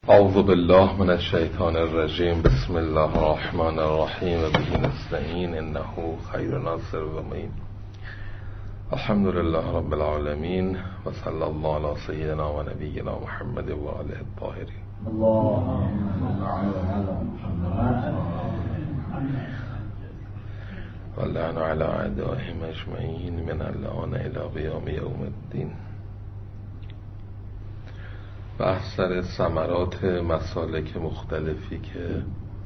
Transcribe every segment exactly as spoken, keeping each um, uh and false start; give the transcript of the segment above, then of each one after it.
اعوذ بالله من الشیطان الرجیم. بسم الله الرحمن الرحیم و به نستعین انه خیر ناصر و معین. الحمد لله رب العالمین و صلی الله علی سیدنا و نبینا محمد و آله الطاهرین. و لعن علی اعدائهم اجمعین من اللعان الی قیام یوم الدین. بحث سر ثمرات مسالک مختلفی که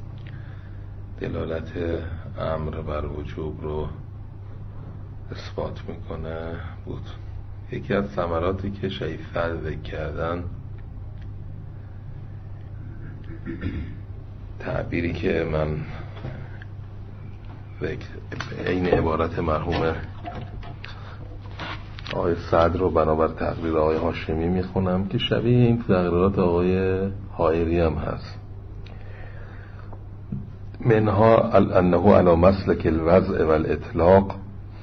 دلالت امر بر وجوب رو اثبات میکنه بود. یکی از ثمراتی که شیخ ذکر کردن، تعبیری که من این عبارت مرحوم آقای سعد رو بنابر تقریر آقای هاشمی میخونم که شبیه این تقریرات آقای حائری هم هست. منها انه علی مسلک الوضع والاطلاق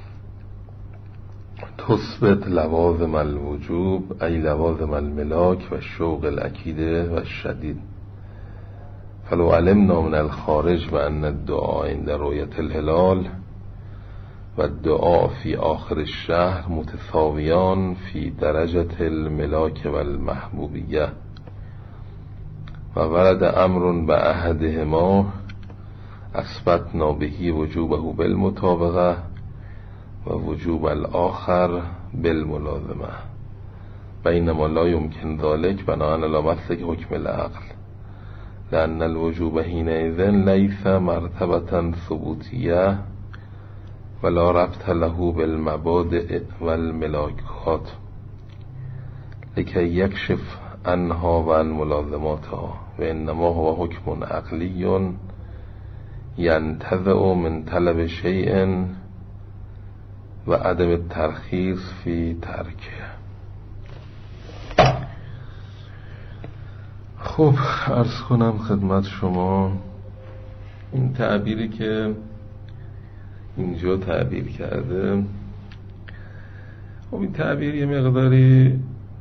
تثبت لوازم الوجوب ای لوازم الملاک و شوق الاکیده و الشدید، فلو علمنا من الخارج بأن الدعاء عند رؤية الهلال و الدعاء فی آخر الشهر متساویان فی درجة الملاک و المحبوبیه و ورد امر به احدهما اثبتنا به وجوبه بالمطابقه و وجوب الاخر بالملازمه، بینما لا يمكن ذلك بناء على مسلک حکم العقل، لأن الوجوب حينئذ ليس مرتبة ثبوتیه ولا ربط له بالمبادئ والملاکات لكي يكشف عنها وعن ملازماتها، وإنما هو حكم عقلي ينتزع من طلب شيء وعدم الترخيص في تركه. خب عرض کنم خدمت شما این تعبیری که اینجا تعبیر کرده. خب این تعبیر یه مقداری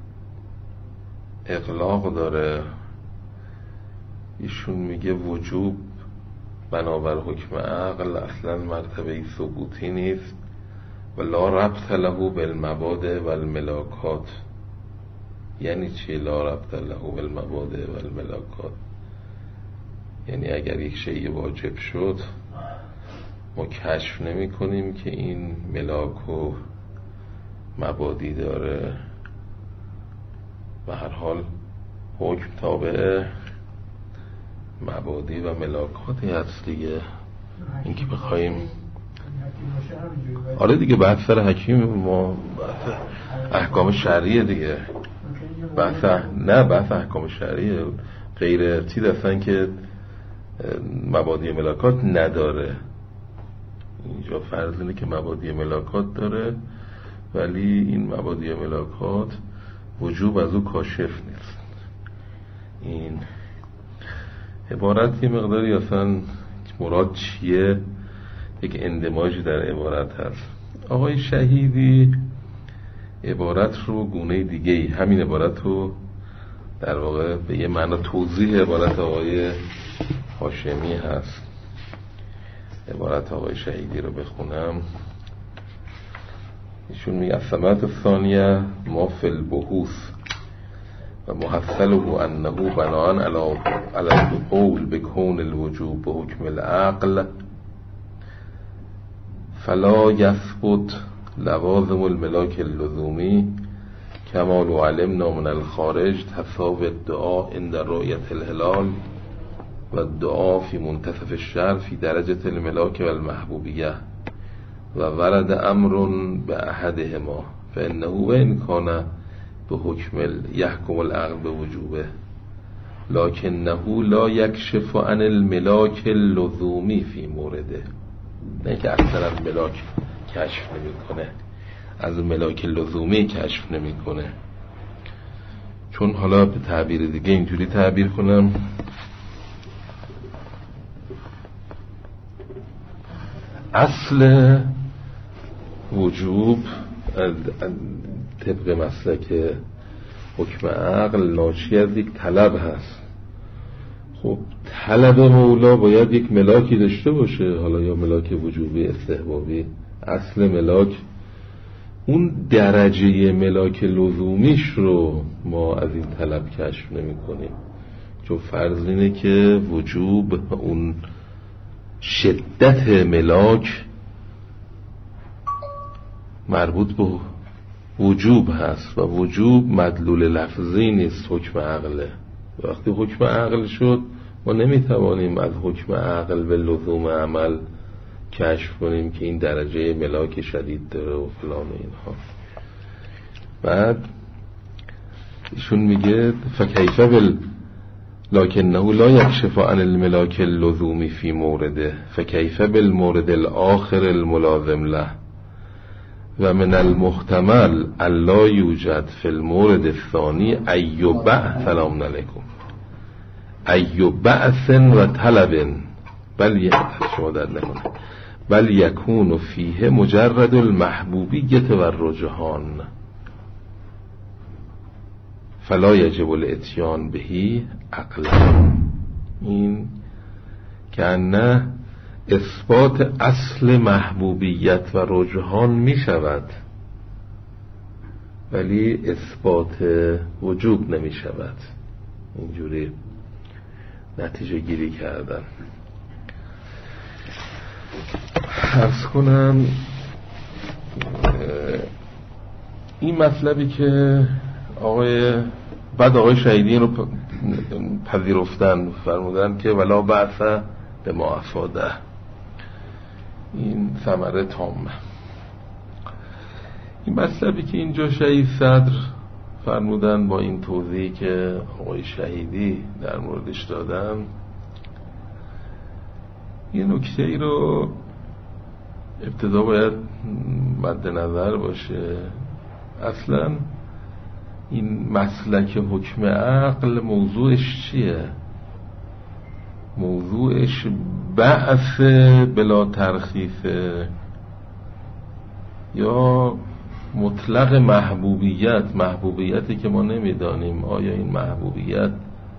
اغلاق داره. ایشون میگه وجوب بنابر حکم عقل اصلا مرتبه ثبوتی نیست و لا ربط له بالمبادئ والملاکات. یعنی چی لا ربط له بالمبادئ والملاکات؟ یعنی اگر یک شیء واجب شد ما کشف نمی کنیم که این ملاک و مبادی داره، و هر حال حکم تابع مبادی و ملاکاتی هست دیگه. این که بخوایم آره دیگه بحث سر حکیم ما بحث احکام شرعیه دیگه، بحث نه بحث احکام شرعیه، غیر چیز هستن که مبادی ملاکات نداره. اینجا فرض اینه که مبادی ملاکات داره ولی این مبادی ملاکات وجوب از او کاشف نیست. این عبارت یه مقداری اصلا مراد چیه یک اندماجی در عبارت هست. آقای شهیدی عبارت رو گونه دیگه ای همین عبارت رو در واقع به یه معنی توضیح عبارت آقای هاشمی هست. عبارت آقای شهیدی رو بخونم. ایشون میگه الثمرة الثانیه ما فی البحوث و محصله انه بناء علی القول بکون الوجوب بحکم العقل فلا یثبت لوازم الملاک اللزومی کما لو علمنا من الخارج تثاوی الدعاء عند رؤیة الهلال و الدعاء فی منتصف الشهر فی درجة الملاک و المحبوبیه و ورد امر به احدهما فانه و ان کان به حکم یحکم العقل به وجوبه لکنه لا یکشف عن الملاک اللزومی فی مورده. نه که اکثر ملاک کشف نمی کنه، از ملاک لزومی کشف نمی کنه. چون حالا به تعبیر دیگه اینجوری تعبیر کنم، اصل وجوب طبق مسلک حکم عقل ناشی از یک طلب هست خب طلب مولا باید یک ملاکی داشته باشه، حالا یا ملاک وجوبی استحبابی. اصل ملاک اون درجه ملاک لزومیش رو ما از این طلب کشف نمی کنیم، چون فرض اینه که وجوب اون شدت ملاک مربوط به وجوب هست و وجوب مدلول لفظی نیست، حکم عقله. وقتی حکم عقل شد ما نمیتوانیم از حکم عقل به لزوم عمل کشف کنیم که این درجه ملاک شدید داره و فلان اینها. بعد ایشون میگه فکیف بل لکنه لا یکشف عن الملاک اللزومی فی مورده فکیف بالمورد الاخر الملازم له و من المحتمل الا یوجد فی المورد الثانی ای بعث سلام علیکم ای بعث و طلب بل شما در نکنه بل یکون فیه مجرد المحبوبیت و الرجحان فلا یجب الاتیان بهی عقلا. این که نه اثبات اصل محبوبیت و رجحان می شود ولی اثبات وجوب نمی شود. اینجوری نتیجه گیری کردن. عرض کنم این مطلبی که آقای بعد آقای شهیدی رو پذیرفتن، فرمودن که ولا بعث به ما افاده، این ثمره تامه. این مطلبی که اینجا شهید صدر فرمودن با این توضیحی که آقای شهیدی در موردش دادن، یه نکته ای رو ابتدا باید مد نظر باشه. اصلا این مسلک حکم عقل موضوعش چیه؟ موضوعش بعث بلا ترخیصه یا مطلق محبوبیت؟ محبوبیتی که ما نمیدانیم آیا این محبوبیت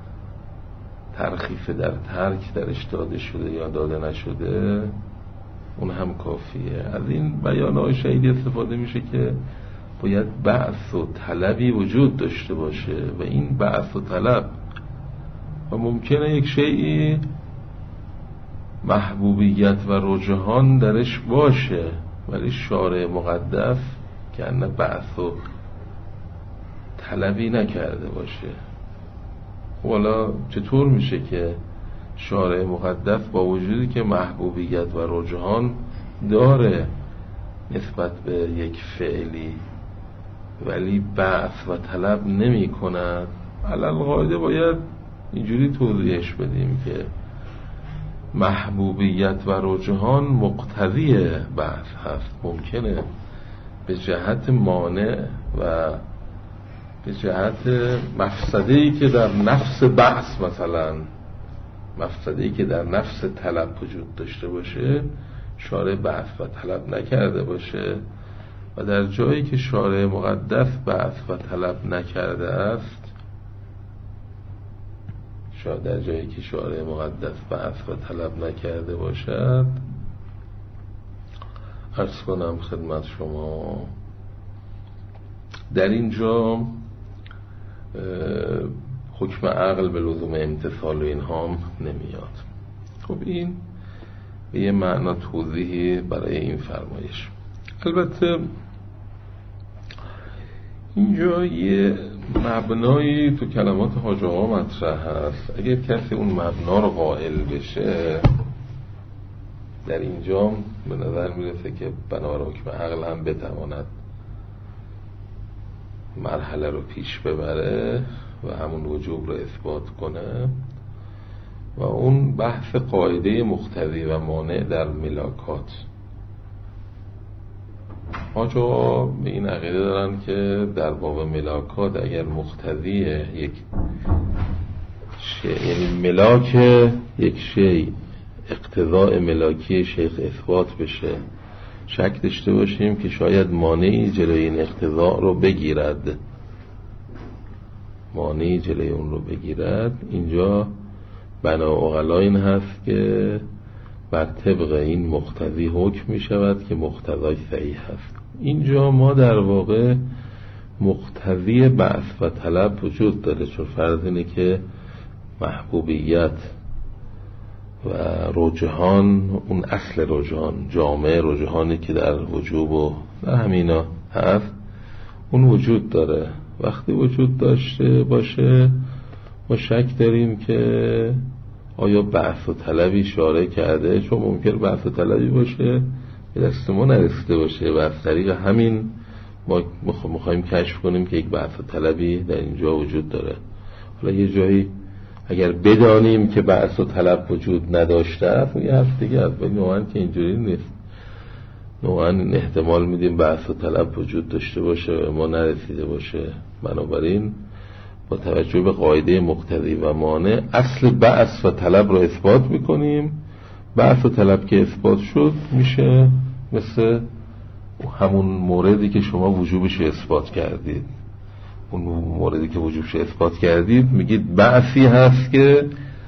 ترخیص در ترک درش داده شده یا داده نشده، اون هم کافیه. از این بیانات شهیدی استفاده میشه که باید بعث و طلبی وجود داشته باشه و این بعث و طلب و ممکنه یک شیئی محبوبیت و رجحان درش باشه ولی شارع مقدس که انه بعث و طلبی نکرده باشه. حالا چطور میشه که شارع مقدس با وجودی که محبوبیت و رجحان داره نسبت به یک فعلی ولی بعث و طلب نمی کند؟ علل قاعده باید اینجوری توضیحش بدیم که محبوبیت و رجحان مقتضی بعث هست. ممکنه به جهت مانع و به جهت مفسده‌ای که در نفس بعث، مثلا مفسده‌ای که در نفس طلب وجود داشته باشه، شارع بعث و طلب نکرده باشه و در جایی که شارع مقدس بعث و طلب نکرده است، شاید در جایی که شارع مقدس بعث و طلب نکرده باشد، عرض کنم خدمت شما در اینجا حکم عقل به لزوم امتثال و اینها هم نمیاد. خب این به یه معنا توضیحی برای این فرمایش. البته اینجا یه مبنایی تو کلمات حاج آقا مطرح هست. اگر کسی اون مبنا رو قائل بشه، در اینجا به نظر میرسه که بنابر حکم عقل هم بتواند مرحله رو پیش ببره و همون وجوب رو اثبات کنه و اون بحث قاعده مقتضی و مانع در ملاکات. حاج آقا به این عقیده دارن که در باب ملاکات اگر مقتضی یک شیء، یعنی ملاک یک شیء، اقتضاء ملاکی شیخ اثبات بشه، شک داشته باشیم که شاید مانعی جلوی این اقتضاء رو بگیرد، مانعی جلوی اون رو بگیرد، اینجا بنا عقلا این هست که بر طبق این مقتضی حکم می شود که مقتضای صحیح هست. اینجا ما در واقع مقتضی بعث و طلب وجود داره، چون فرض اینه که محبوبیت و رجحان، اون اصل رجحان، جامعه رجحانی که در وجوب و در همینا هست، اون وجود داره. وقتی وجود داشته باشه ما شک داریم که آیا بعث و طلبی اشاره کرده، چون ممکن بعث و طلبی باشه به دست ما نرسیده باشه و از طریق همین ما میخوایم کشف کنیم که یک بعث و طلبی در اینجا وجود داره. حالا یه جایی اگر بدانیم که بعث و طلب وجود نداشته خب یه حرف دیگه است، ولی نوعاً که اینجوری نیست. نوعاً این احتمال میدیم بعث و طلب وجود داشته باشه و ما نرسیده باشه. بنابراین با توجه به قاعده مقتضی و مانع اصل بعث و طلب رو اثبات میکنیم. بعث و طلب که اثبات شد میشه مثل همون موردی که شما وجوبش اثبات کردید. اون موردی که وجوبش اثبات کردید میگید بعثی هست که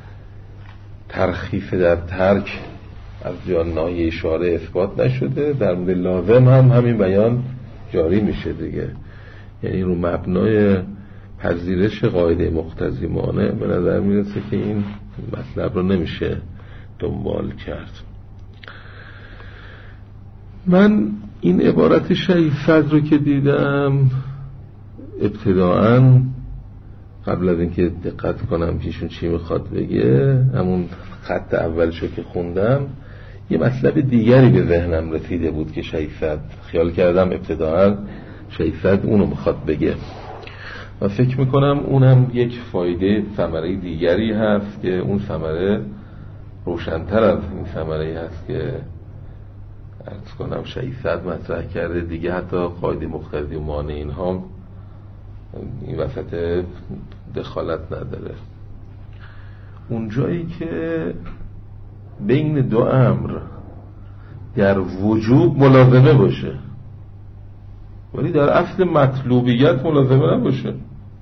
ترخیص در ترک از جان ناحیه اشاره اثبات نشده، در مورد لازم هم همین بیان جاری میشه دیگه. یعنی رو مبنای پذیرش قاعده مقتضی مانع به نظر میرسه که این مطلب رو نمیشه دنبال کرد. من این عبارت شیخ صدر رو که دیدم ابتداعاً قبل از اینکه دقت کنم پیشون چی میخواد بگه، همون خط اولشو که خوندم یه مطلب دیگری به ذهنم رسیده بود که شیخ صدر، خیال کردم ابتداعاً شیخ صدر اونو میخواد بگه و فکر میکنم اونم یک فایده ثمره دیگری هست که اون ثمره روشن‌تر از این ثمره هست که عرض کنم شیخ صدر مطرح کرده دیگه. حتی قاعده مقتضی و مانع اینها این وسط دخالت نداره. اون جایی که بین دو امر در وجوب ملازمه باشه ولی در اصل مطلوبیت ملازمه نباشه،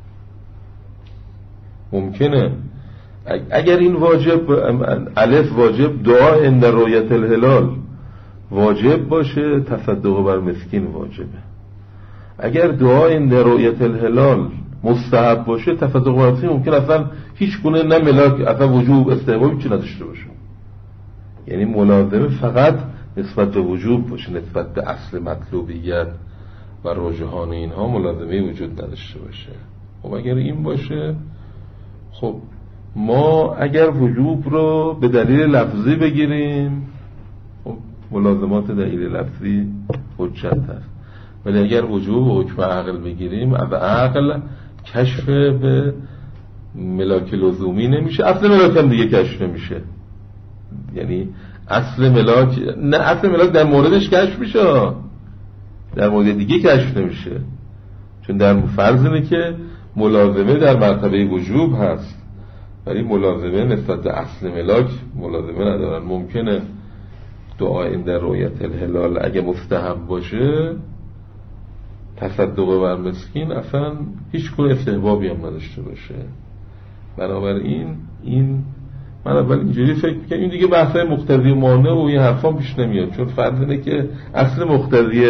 ممکنه اگر این واجب الف واجب دعا عند رؤیت الهلال واجب باشه، تصدق بر مسکین واجبه. اگر دعا عند رؤیت الهلال مستحب باشه، تصدق بر مسکین ممکن اصلا هیچ گونه نه ملاک اصلا وجوب استحباب چی نداشته باشه. یعنی ملازمه فقط نسبت به وجوب باشه، نسبت به اصل مطلوبیت و رجحان اینها ملازمه وجود نداشته باشه. خب اگر این باشه، خب ما اگر وجوب رو به دلیل لفظی بگیریم خب ملازمات دلیل لفظی حجت هست، ولی اگر وجوب و حکم عقل بگیریم از عقل کشف به ملاک لزومی نمیشه، اصل ملاک هم دیگه کشف نمیشه. یعنی اصل ملاک نه، اصل ملاک در موردش کشف میشه، در مورد دیگه کشف نمیشه، چون در فرض اینه که ملازمه در مرتبه وجوب هست ولی ملازمه نسبت به اصل ملاک ملازمه ندارن. ممکنه دعا عند رؤیت الهلال اگه مستحب باشه، تصدق بر مسکین اصلا هیچ گونه استحبابی هم نداشته باشه. بنابراین این من اول اینجوری فکر میکنم این دیگه بحثای مقتضی و مانع و این حرفا پیش نمیاد، چون فرض اینه که اصل مقتضی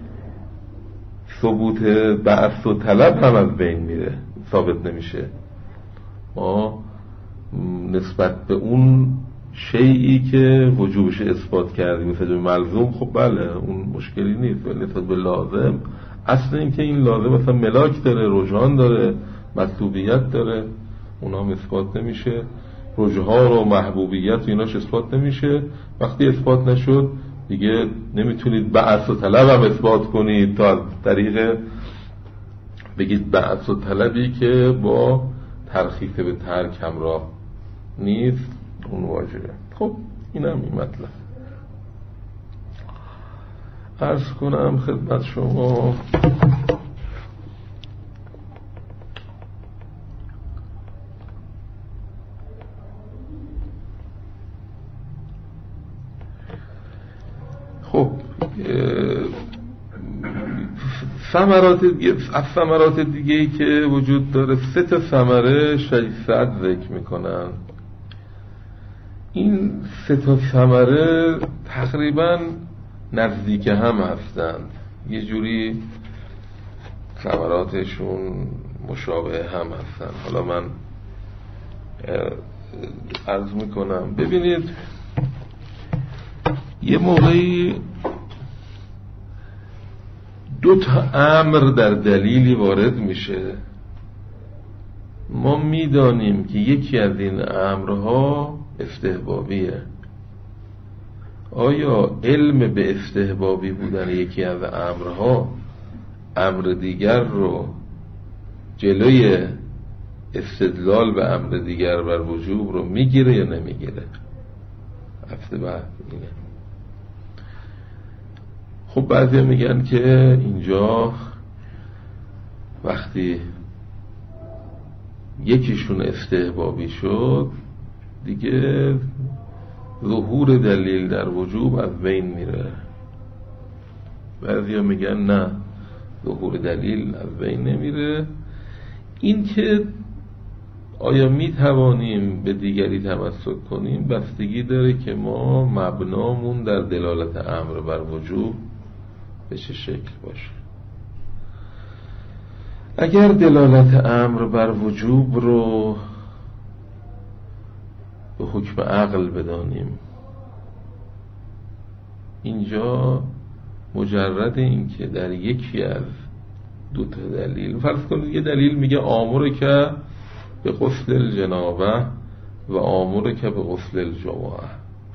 ثبوت بعث و طلب هم از بین میره، ثابت نمیشه. ما نسبت به اون شیئی که وجوبش اثبات کردیم مثل به ملزوم، خب بله اون مشکلی نیست، ولی نسبت به لازم، اصل این که این لازم مثلا ملاک داره، رجحان داره، مطلوبیت داره، اونا هم اثبات نمیشه. رجحان و محبوبیت و ایناش اثبات نمیشه. وقتی اثبات نشد دیگه نمیتونید بعث و طلب هم اثبات کنید تا از طریق بگید بعث و طلبی که با ترخیص به ترک همراه نیست اون واجبه. خب این هم این مطلب عرض کنم خدمت شما. خب ثمرات از ثمرات دیگه‌ای که وجود داره، سه تا ثمره شیخ صدر ذکر میکنن. این سه تا ثمره تقریبا نزدیک هم هستند، یه جوری ثمراتشون مشابه هم هستند. حالا من عرض میکنم. ببینید یه موقعی دو تا امر در دلیلی وارد میشه، ما میدانیم که یکی از این امرها استحبابیه. آیا علم به استحبابی بودن یکی از امرها امر دیگر رو جلوی استدلال به امر دیگر بر وجوب رو میگیره یا نمیگیره؟ هفته بعد میگه. خب بعضی میگن که اینجا وقتی یکیشون استحبابی شد دیگه ظهور دلیل در وجوب از بین میره. بعضی میگن نه، ظهور دلیل از بین نمیره. این که آیا میتوانیم به دیگری تمسک کنیم بستگی داره که ما مبنامون در دلالت امر بر وجوب به چه شکل باشه. اگر دلالت امر بر وجوب رو به حکم عقل بدانیم، اینجا مجرد این که در یکی از دو تا دلیل، فرض کنید یه دلیل میگه آمر که به غسل الجنابه و آمر که به غسل الجمعه،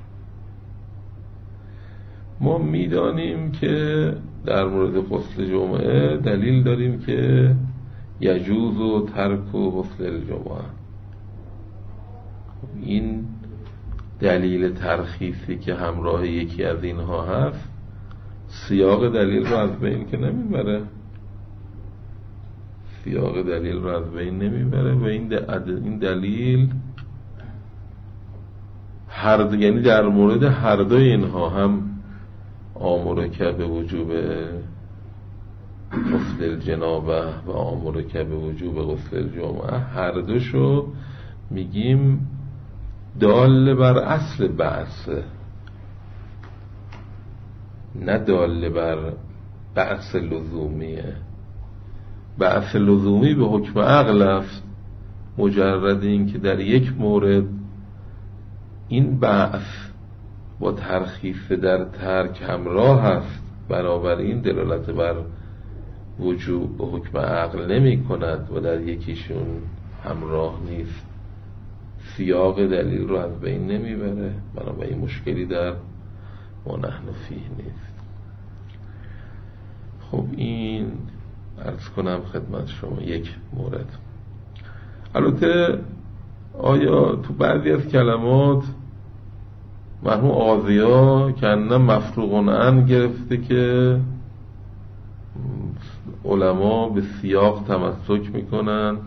ما میدانیم که در مورد غسل جمعه دلیل داریم که یجوز و ترک و غسل الجمعه. این دلیل ترخیصی که همراه یکی از اینها هست سیاق دلیل رو از بین که نمیبره، سیاق دلیل رو از بین نمیبره و این دلیل هر یعنی در مورد هر دوی اینها، هم آمر که به وجوب غسل الجنابه و آمر که به وجوب غسل الجمعه، هر دوشو میگیم دال بر اصل بعث، نه دال بر بعث لزومیه. بعث لزومی به حکم عقل است، مجرد این که در یک مورد این بعث با ترخیص در ترک همراه هست، بنابراین دلالت بر وجوب به حکم عقل نمی کند و در یکیشون همراه نیست، سیاق دلیل رو از بین نمی بره، بنابراین مشکلی در ما نحن فیه نیست. خب این عرض کنم خدمت شما یک مورد. البته آیا تو بعضی از کلمات مرحوم آذیا کنن مفروغ عن گرفته که علما به سیاق تمسک میکنن،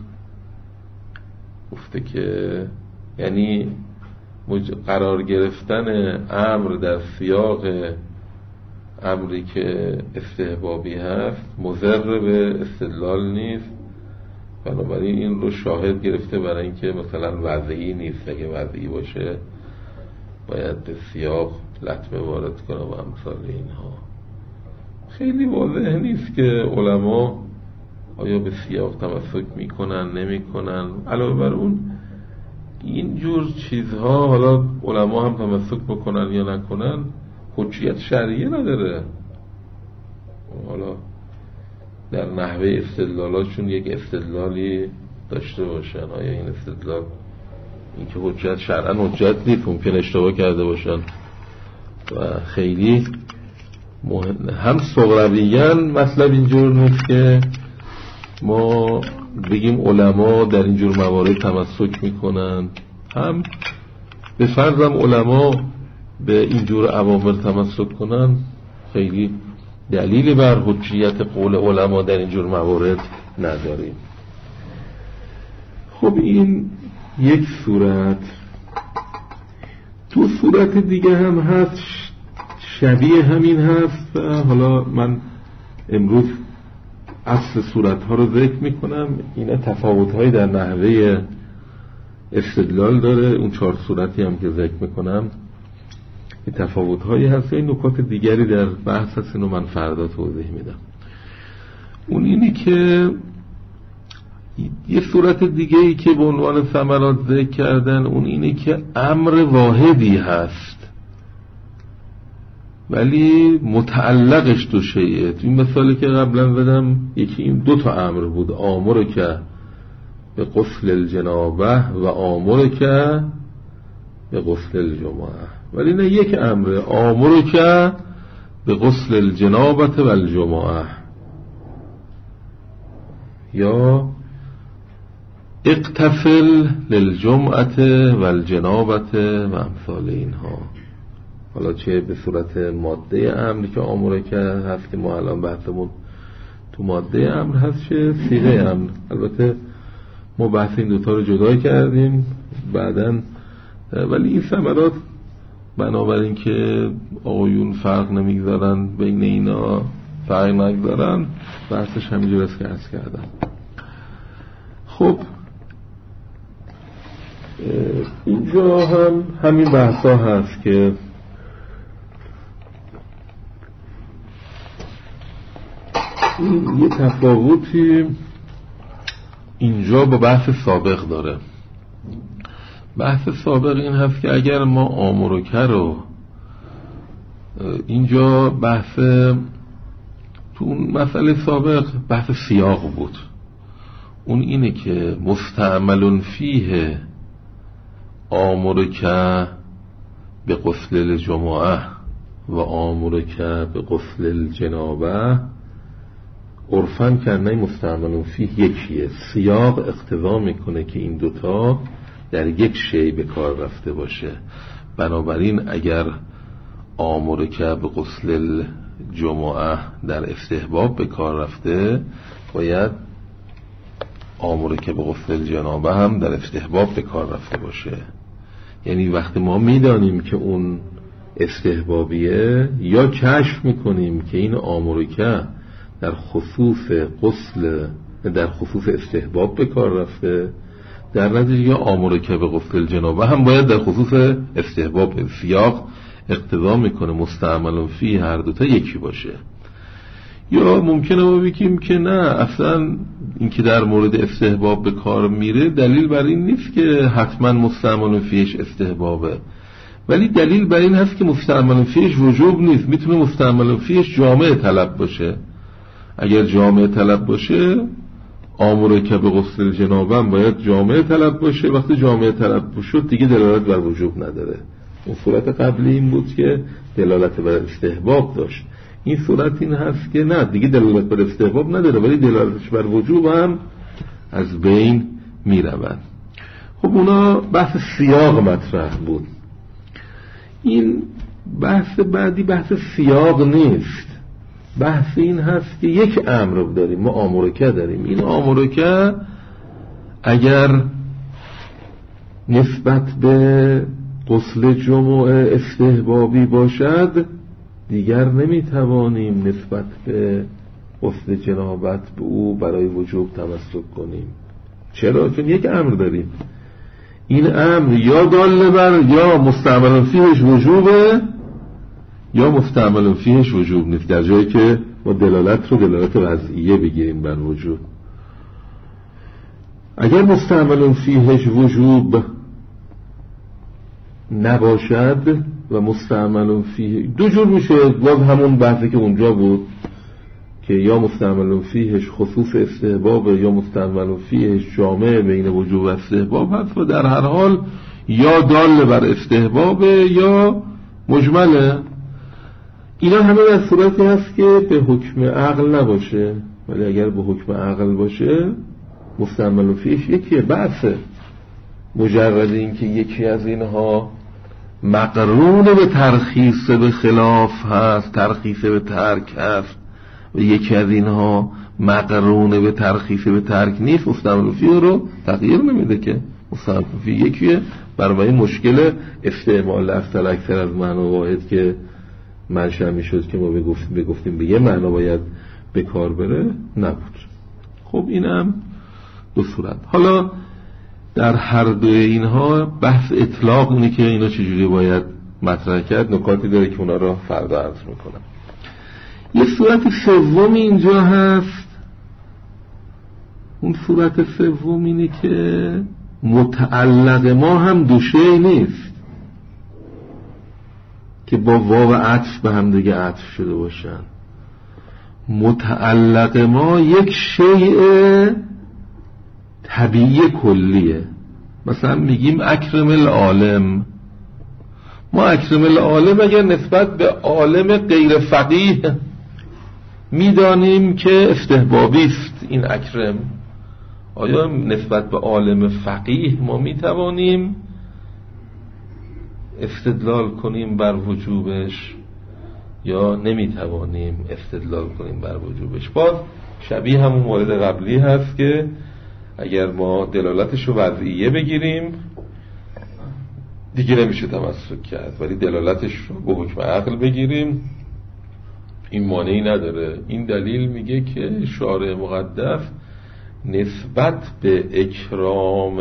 گفته که یعنی قرار گرفتن امر در سیاق امری که استحبابی هست مضر به استدلال نیست، بنابراین این رو شاهد گرفته برای اینکه مثلا وضعی نیست، اگه وضعی باشه باید به سیاق لطمه وارد کنه و امثال اینها. خیلی واضح نیست که علما آیا به سیاق تمسک میکنن نمیکنن. علاوه بر اون این جور چیزها حالا علما هم تمسک بکنن یا نکنن حجیت شرعیه نداره. حالا در نحوه استدلالاتشون یک استدلالی داشته باشن، آیا این استدلال این که حجت شرعا حجت نیست، ممکن اشتباه کرده باشن و خیلی مهم. هم صغرویاً مطلب اینجور نیست که ما بگیم علما در اینجور موارد تمسک میکنن، هم به فرضم علما به اینجور اوامر تمسک کنن خیلی دلیلی بر حجیت قول علما در اینجور موارد نداریم. خب این یک صورت. تو صورت دیگه هم هست شبیه همین هست و حالا من امروز اصل صورت ها رو ذکر میکنم. اینا تفاوت هایی در نحوه استدلال داره. اون چهار صورتی هم که ذکر میکنم این تفاوت هایی هست. این نکات دیگری در بحث هست، اینو من فردا توضیح میدم. اون اینی که یه صورت دیگه ای که به عنوان ثمرات ذکر کردن، اون اینه که امر واحدی هست ولی متعلقش دو شیئه. این مثالی که قبلا زدم یکی این دو تا امر بود، آمر که به غسل الجنابه و آمر که به غسل الجمعه، ولی نه یک امر، آمر که به غسل الجنابه و الجمعه یا اقتفل للجمعه و الجنابه و امثال اینها. حالا چه به صورت ماده امر که آمره که هست که ما الان بحثمون تو ماده امر هست، چه صیغه امر. البته ما بحث این دوتا رو جدا کردیم بعدن، ولی این ثمرات بنابراین که آقایون فرق نمیگذارن بین اینا، فرق نگذارن، بحثش همینجور است که عرض کردم. خب اینجا هم همین بحثا هست که این یه تفاوتی اینجا با بحث سابق داره. بحث سابق این هست که اگر ما آمرکه رو اینجا بحث تو اون مسئله سابق بحث سیاق بود، اون اینه که مستعمل فیه آمرکه به غسل الجمعه و آمرکه به غسل الجنابه عرفاً کنه مستعمل فیه یکیه. سیاق اقتضا میکنه که این دوتا در یک شی به کار رفته باشه. بنابراین اگر آمرکه به غسل الجمعه در استحباب به کار رفته، باید آمرکه به غسل الجنابه هم در استحباب به کار رفته باشه. یعنی وقتی ما میدانیم که اون استحبابیه، یا کشف میکنیم که این آمرکه در خصوص غسل در خصوص استحباب به کار رفته، در نتیجه یا آمرکه به غسل الجنابه هم باید در خصوص استحباب. سیاق اقتضا میکنه مستعمل فی هر دوتا یکی باشه. یا ممکنه ما بگیم که نه، اصلا این که در مورد استحباب به کار میره دلیل بر این نیست که حتما مستعمل فیش استحبابه، ولی دلیل بر این هست که مستعمل فیش وجوب نیست، میتونه مستعمل فیش جامع طلب باشه. اگر جامع طلب باشه آمرکه به غسل الجنابه هم باید جامع طلب باشه. وقتی جامع طلب شد دیگه دلالت بر وجوب نداره. اون صورت قبلی این بود که دلالت بر استحباب داشت. این صورت این هست که نه، دیگه دلالت بر استحباب نداره ولی دلالتش بر وجوب هم از بین می رود. خب اونا بحث سیاق مطرح بود. این بحث بعدی بحث سیاق نیست، بحث این هست که یک امر داریم، ما آمرکه داریم. این آمرکه اگر نسبت به غسل جمعه استحبابی باشد، دیگر نمیتوانیم نسبت به غسل جنابت به او برای وجوب تمسک کنیم. چرا؟ چون یک امر داریم. این امر یا دال بر یا مستعمل فیهش وجوبه یا مستعمل فیهش وجوب نیست، در جایی که ما دلالت رو دلالت وضعیه بگیریم بر وجوب. اگر مستعمل فیهش وجوب نباشد و مستعمل فیه دو جور میشه، باز همون بحثی که اونجا بود که یا مستعمل فیهش خصوص استحباب یا مستعمل فیهش جامع بین وجوب و استحباب هست، و در هر حال یا دال بر استحباب یا مجمله. اینا همه در صورتی هست که به حکم عقل نباشه، ولی اگر به حکم عقل باشه مستعمل فیهش یکیه. بحثه مجرد این که یکی از اینها مقرون به ترخیص به خلاف هست، ترخیص به ترک هست، و یکی از اینها مقرون به ترخیص به ترک نیست، مستعمل فیه رو تغییر نمیده که مستعمل فیه یکیه. برای مشکل استعمال افضل اکثر از معنا واحد که منشأ میشد که ما بگفتیم بگفتیم به یه معنا باید به کار بره نبود. خب اینم دو صورت. حالا در هر دوی اینها بحث اطلاق اینه که اینا چجوری باید مطرح کرد. نکاتی داره که اونا رو فردا عرض میکنم. یه صورت سوم اینجا هست. اون صورت سوم اینه که متعلق ما هم دو شی نیست که با واو عطف به هم دیگه عطف شده باشن. متعلق ما یک شیء طبیعی کلیه. مثلا میگیم اکرم العالم. ما اکرم العالم اگر نسبت به عالم غیر فقیه میدانیم که استحبابی است این اکرم، آیا نسبت به عالم فقیه ما میتوانیم استدلال کنیم بر وجوبش یا نمیتوانیم استدلال کنیم بر وجوبش؟ باز شبیه همون مورد قبلی هست که اگر ما دلالتش رو وضعیه بگیریم دیگه نمیشه تمسک کرد، ولی دلالتش رو به حکم عقل بگیریم این مانعی نداره. این دلیل میگه که شارع مقدس نسبت به اکرام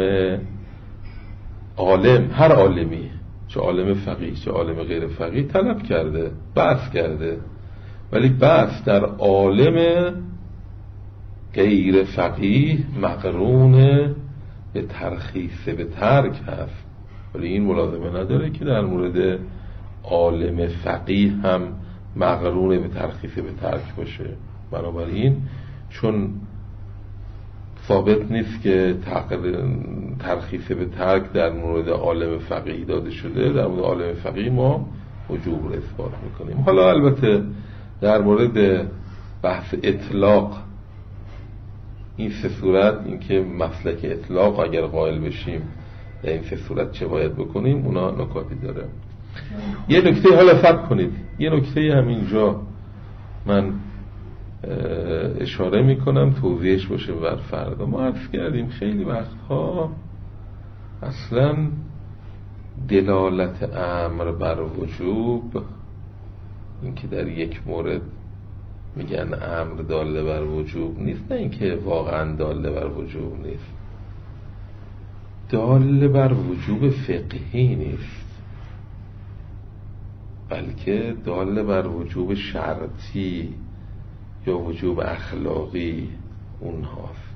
عالم، هر عالمی، چه عالم فقیه چه عالم غیر فقیه، طلب کرده، بحث کرده، ولی بحث در عالم غیر فقیه مقرون به ترخیص به ترک هست، ولی این ملازمه نداره که در مورد عالم فقیه هم مقرون به ترخیص به ترک باشه. بنابراین چون ثابت نیست که ترخیص به ترک در مورد عالم فقیه داده شده، در مورد عالم فقیه ما وجوب رو اثبات میکنیم. حالا البته در مورد بحث اطلاق این سه صورت، این که مسلک اطلاق اگر قائل بشیم در این سه صورت چه باید بکنیم، اونا نکاتی داره. یه نکته حالا فکر کنید، یه نکته همینجا من اشاره میکنم توضیحش باشه بر فردا. ما عرض کردیم خیلی وقتها اصلا دلالت امر بر وجوب، این که در یک مورد میگن امر داله بر وجوب نیست، نه اینکه واقعا داله بر وجوب نیست، داله بر وجوب فقهی نیست، بلکه داله بر وجوب شرطی یا وجوب اخلاقی اونهاست.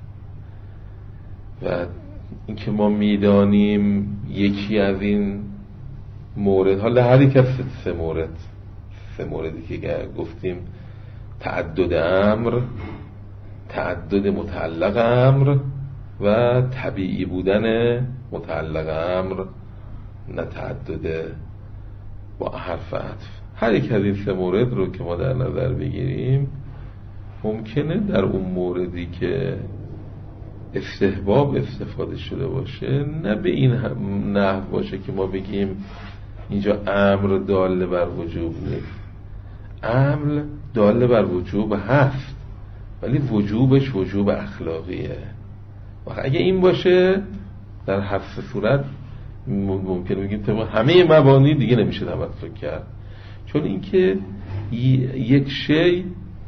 و اینکه ما میدانیم یکی از این مورد، حالا هر یک از سه مورد سه موردی که گفتیم، تعدد امر، تعدد متعلق امر و طبیعی بودن متعلق امر، نه تعدد با حرف عطف. هر یک از این سه مورد رو که ما در نظر بگیریم، ممکنه در اون موردی که استحباب استفاده شده باشه نه به این نحو باشه که ما بگیم اینجا امر داله بر وجوب نیست. امر داله بر وجوب هست، ولی وجوبش وجوب اخلاقیه. و اگه این باشه در هر صورت ممکنه بگیم طبق همه مبانی دیگه نمیشه تمسک کرد، چون اینکه یک شی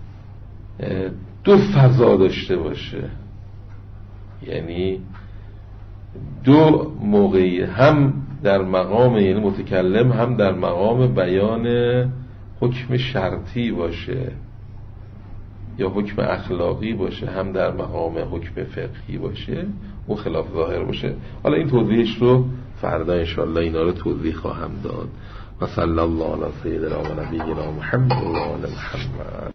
دو فضا داشته باشه، یعنی دو موقعی، هم در مقام یعنی متکلم هم در مقام بیان حکم شرطی باشه یا حکم اخلاقی باشه، هم در مقام حکم فقهی باشه، اون خلاف ظاهر باشه. حالا این توضیحش رو فردا انشاءالله اینا رو توضیح خواهم داد. و صلی الله علی سیدنا و نبینا محمد و آل محمد.